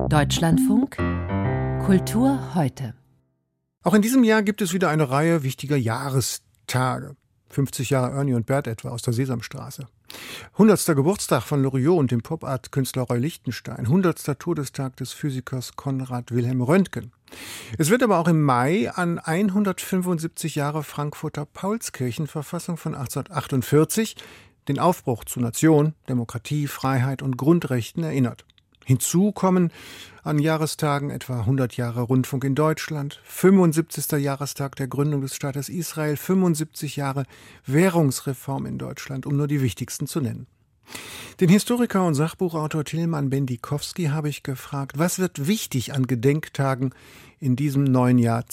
Deutschlandfunk Kultur heute. Auch in diesem Jahr gibt es wieder eine Reihe wichtiger Jahrestage. 50 Jahre Ernie und Bert etwa aus der Sesamstraße. 100. Geburtstag von Loriot und dem Pop-Art-Künstler Roy Lichtenstein. 100. Todestag des Physikers Konrad Wilhelm Röntgen. Es wird aber auch im Mai an 175 Jahre Frankfurter Paulskirchenverfassung von 1848, den Aufbruch zu Nation, Demokratie, Freiheit und Grundrechten erinnert. Hinzu kommen an Jahrestagen etwa 100 Jahre Rundfunk in Deutschland, 75. Jahrestag der Gründung des Staates Israel, 75 Jahre Währungsreform in Deutschland, um nur die wichtigsten zu nennen. Den Historiker und Sachbuchautor Tilman Bendikowski habe ich gefragt, was wird wichtig an Gedenktagen in diesem neuen Jahr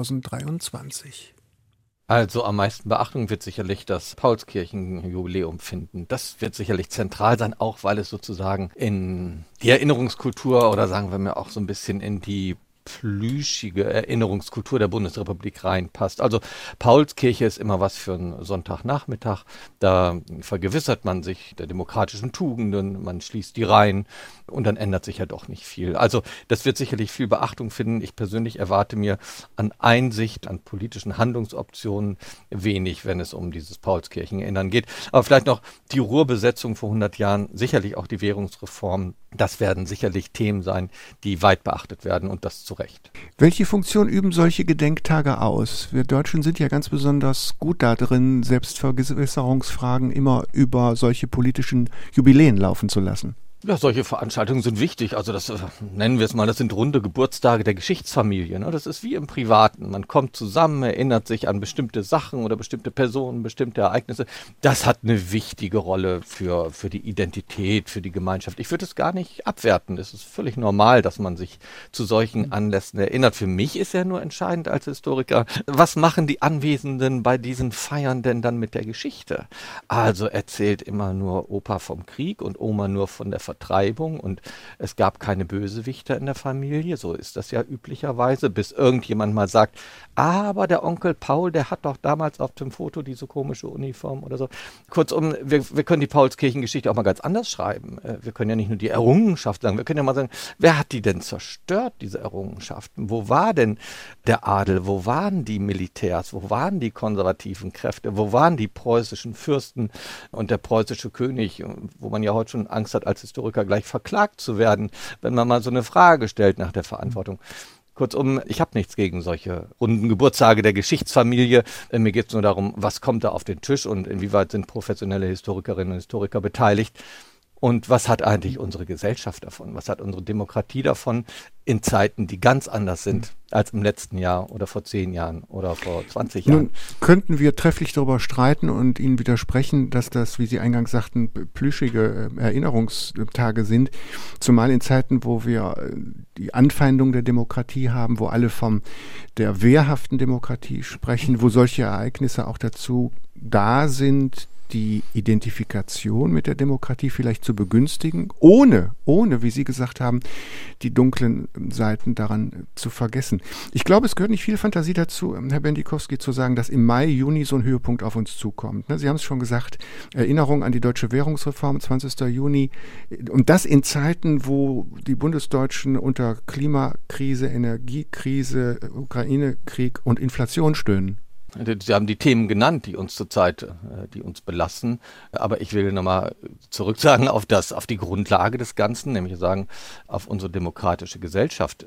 2023? Also am meisten Beachtung wird sicherlich das Paulskirchenjubiläum finden. Das wird sicherlich zentral sein, auch weil es sozusagen in die Erinnerungskultur oder sagen wir mal auch so ein bisschen in die plüschige Erinnerungskultur der Bundesrepublik reinpasst. Also Paulskirche ist immer was für einen Sonntagnachmittag. Da vergewissert man sich der demokratischen Tugenden, man schließt die Reihen und dann ändert sich ja doch nicht viel. Also das wird sicherlich viel Beachtung finden. Ich persönlich erwarte mir an Einsicht, an politischen Handlungsoptionen wenig, wenn es um dieses Paulskirchenerinnern geht. Aber vielleicht noch die Ruhrbesetzung vor 100 Jahren, sicherlich auch die Währungsreform. Das werden sicherlich Themen sein, die weit beachtet werden und das zu Recht. Welche Funktion üben solche Gedenktage aus? Wir Deutschen sind ja ganz besonders gut darin, Selbstvergewisserungsfragen immer über solche politischen Jubiläen laufen zu lassen. Ja, solche Veranstaltungen sind wichtig. Also das nennen wir es mal, das sind runde Geburtstage der Geschichtsfamilie. Ne? Das ist wie im Privaten. Man kommt zusammen, erinnert sich an bestimmte Sachen oder bestimmte Personen, bestimmte Ereignisse. Das hat eine wichtige Rolle für die Identität, für die Gemeinschaft. Ich würde es gar nicht abwerten. Es ist völlig normal, dass man sich zu solchen Anlässen erinnert. Für mich ist ja nur entscheidend als Historiker, was machen die Anwesenden bei diesen Feiern denn dann mit der Geschichte? Also erzählt immer nur Opa vom Krieg und Oma nur von der Vertreibung und es gab keine Bösewichter in der Familie, so ist das ja üblicherweise, bis irgendjemand mal sagt, aber der Onkel Paul, der hat doch damals auf dem Foto diese komische Uniform oder so. Kurzum, wir können die Paulskirchengeschichte auch mal ganz anders schreiben. Wir können ja nicht nur die Errungenschaft sagen, wir können ja mal sagen, wer hat die denn zerstört, diese Errungenschaften? Wo war denn der Adel? Wo waren die Militärs? Wo waren die konservativen Kräfte? Wo waren die preußischen Fürsten und der preußische König, wo man ja heute schon Angst hat, als Historiker gleich verklagt zu werden, wenn man mal so eine Frage stellt nach der Verantwortung. Kurzum, ich habe nichts gegen solche runden Geburtstage der Geschichtsfamilie. Mir geht es nur darum, was kommt da auf den Tisch und inwieweit sind professionelle Historikerinnen und Historiker beteiligt. Und was hat eigentlich unsere Gesellschaft davon? Was hat unsere Demokratie davon in Zeiten, die ganz anders sind als im letzten Jahr oder vor 10 Jahren oder vor 20 Jahren? Nun könnten wir trefflich darüber streiten und Ihnen widersprechen, dass das, wie Sie eingangs sagten, plüschige Erinnerungstage sind. Zumal in Zeiten, wo wir die Anfeindung der Demokratie haben, wo alle von der wehrhaften Demokratie sprechen, wo solche Ereignisse auch dazu da sind, die Identifikation mit der Demokratie vielleicht zu begünstigen, ohne, wie Sie gesagt haben, die dunklen Seiten daran zu vergessen. Ich glaube, es gehört nicht viel Fantasie dazu, Herr Bendikowski, zu sagen, dass im Mai, Juni so ein Höhepunkt auf uns zukommt. Sie haben es schon gesagt, Erinnerung an die deutsche Währungsreform, 20. Juni. Und das in Zeiten, wo die Bundesdeutschen unter Klimakrise, Energiekrise, Ukraine-Krieg und Inflation stöhnen. Sie haben die Themen genannt, die uns zurzeit, die uns belasten. Aber ich will nochmal zurück sagen auf die Grundlage des Ganzen, nämlich sagen, auf unsere demokratische Gesellschaft.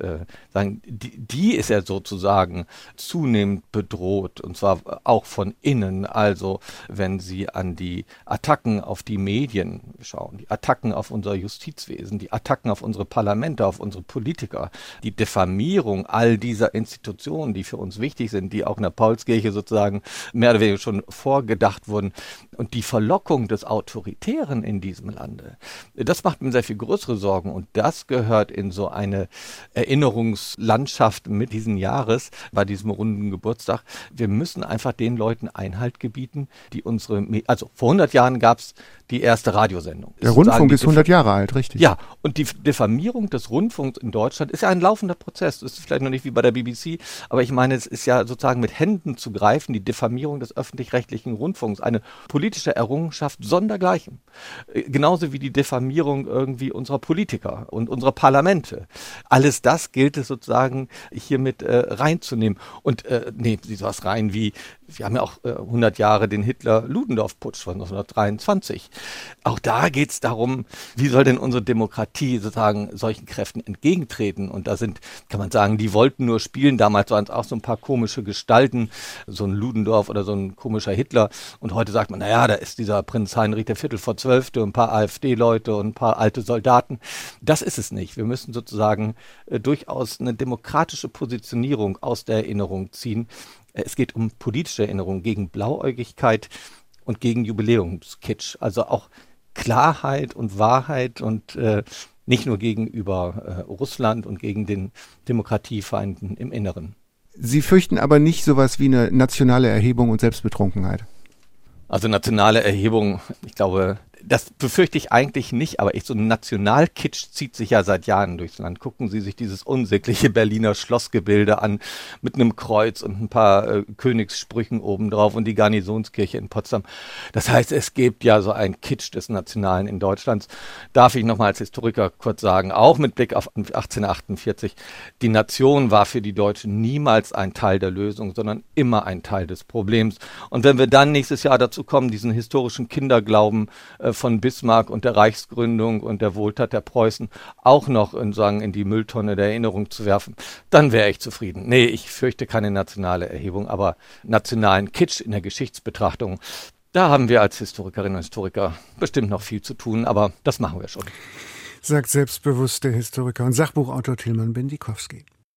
Die ist ja sozusagen zunehmend bedroht und zwar auch von innen. Also wenn Sie an die Attacken auf die Medien schauen, die Attacken auf unser Justizwesen, die Attacken auf unsere Parlamente, auf unsere Politiker, die Diffamierung all dieser Institutionen, die für uns wichtig sind, die auch in der Paulskirche sozusagen mehr oder weniger schon vorgedacht wurden. Und die Verlockung des Autoritären in diesem Lande, das macht mir sehr viel größere Sorgen. Und das gehört in so eine Erinnerungslandschaft mit diesen Jahres, bei diesem runden Geburtstag. Wir müssen einfach den Leuten Einhalt gebieten, die also vor 100 Jahren gab es die erste Radiosendung. Der Rundfunk ist 100 Jahre alt, richtig? Ja, und die Diffamierung des Rundfunks in Deutschland ist ja ein laufender Prozess. Das ist vielleicht noch nicht wie bei der BBC, aber ich meine, es ist ja sozusagen mit Händen zu greifen, die Diffamierung des öffentlich-rechtlichen Rundfunks. Eine politische Errungenschaft sondergleichen. Genauso wie die Diffamierung irgendwie unserer Politiker und unserer Parlamente. Alles das gilt es sozusagen hiermit reinzunehmen. Und nehmen Sie sowas rein wie, wir haben ja auch 100 Jahre den Hitler-Ludendorff-Putsch von 1923. Auch da geht es darum, wie soll denn unsere Demokratie sozusagen solchen Kräften entgegentreten? Und da sind, kann man sagen, die wollten nur spielen. Damals waren es auch so ein paar komische Gestalten, so ein Ludendorff oder so ein komischer Hitler. Und heute sagt man, naja, da ist dieser Prinz Heinrich der Viertel vor 12. und ein paar AfD-Leute und ein paar alte Soldaten. Das ist es nicht. Wir müssen sozusagen durchaus eine demokratische Positionierung aus der Erinnerung ziehen. Es geht um politische Erinnerung gegen Blauäugigkeit und gegen Jubiläumskitsch. Also auch Klarheit und Wahrheit und nicht nur gegenüber Russland und gegen den Demokratiefeinden im Inneren. Sie fürchten aber nicht sowas wie eine nationale Erhebung und Selbstbetrunkenheit? Also nationale Erhebung, ich glaube, das befürchte ich eigentlich nicht, aber so ein Nationalkitsch zieht sich ja seit Jahren durchs Land. Gucken Sie sich dieses unsägliche Berliner Schlossgebilde an mit einem Kreuz und ein paar Königssprüchen obendrauf und die Garnisonskirche in Potsdam. Das heißt, es gibt ja so einen Kitsch des Nationalen in Deutschland. Darf ich nochmal als Historiker kurz sagen, auch mit Blick auf 1848, die Nation war für die Deutschen niemals ein Teil der Lösung, sondern immer ein Teil des Problems. Und wenn wir dann nächstes Jahr dazu kommen, diesen historischen Kinderglauben von Bismarck und der Reichsgründung und der Wohltat der Preußen auch noch in die Mülltonne der Erinnerung zu werfen, dann wäre ich zufrieden. Nee, ich fürchte keine nationale Erhebung, aber nationalen Kitsch in der Geschichtsbetrachtung, da haben wir als Historikerinnen und Historiker bestimmt noch viel zu tun, aber das machen wir schon. Sagt selbstbewusst der Historiker und Sachbuchautor Tilman Bendikowski.